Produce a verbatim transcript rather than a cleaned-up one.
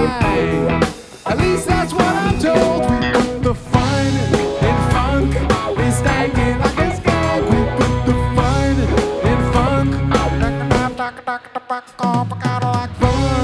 high. At least that's what I'm told. We put the fun in funk. We stank it like a skunk. We put the fun in funk. Like fun.